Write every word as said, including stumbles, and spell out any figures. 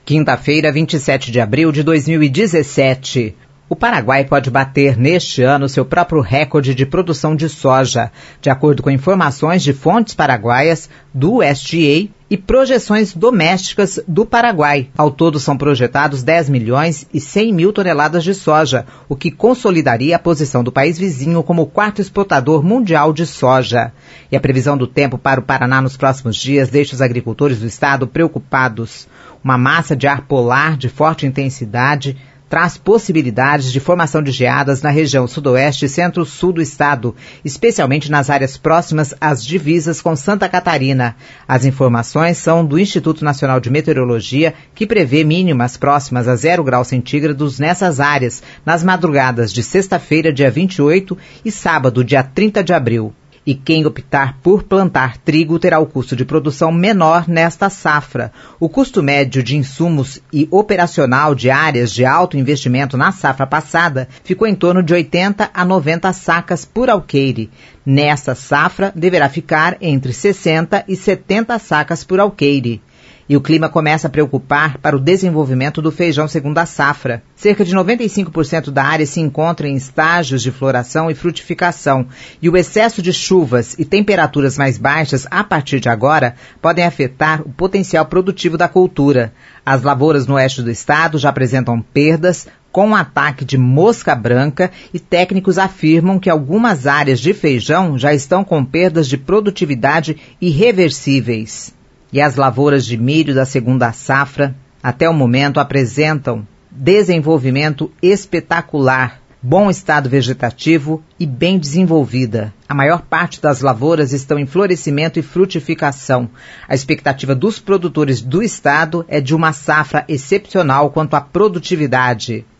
Quinta-feira, vinte e sete de abril de dois mil e dezessete. O Paraguai pode bater neste ano seu próprio recorde de produção de soja, de acordo com informações de fontes paraguaias do U S D A e projeções domésticas do Paraguai. Ao todo são projetados dez milhões e cem mil toneladas de soja, o que consolidaria a posição do país vizinho como o quarto exportador mundial de soja. E a previsão do tempo para o Paraná nos próximos dias deixa os agricultores do estado preocupados. Uma massa de ar polar de forte intensidade traz possibilidades de formação de geadas na região sudoeste e centro-sul do estado, especialmente nas áreas próximas às divisas com Santa Catarina. As informações são do Instituto Nacional de Meteorologia, que prevê mínimas próximas a zero graus centígrados nessas áreas, nas madrugadas de sexta-feira, dia vinte e oito, e sábado, dia trinta de abril. E quem optar por plantar trigo terá o custo de produção menor nesta safra. O custo médio de insumos e operacional de áreas de alto investimento na safra passada ficou em torno de oitenta a noventa sacas por alqueire. Nesta safra, deverá ficar entre sessenta e setenta sacas por alqueire. E o clima começa a preocupar para o desenvolvimento do feijão segunda safra. Cerca de noventa e cinco por cento da área se encontra em estágios de floração e frutificação, e o excesso de chuvas e temperaturas mais baixas a partir de agora podem afetar o potencial produtivo da cultura. As lavouras no oeste do estado já apresentam perdas, com um ataque de mosca branca, e técnicos afirmam que algumas áreas de feijão já estão com perdas de produtividade irreversíveis. E as lavouras de milho da segunda safra, até o momento, apresentam desenvolvimento espetacular, bom estado vegetativo e bem desenvolvida. A maior parte das lavouras estão em florescimento e frutificação. A expectativa dos produtores do estado é de uma safra excepcional quanto à produtividade.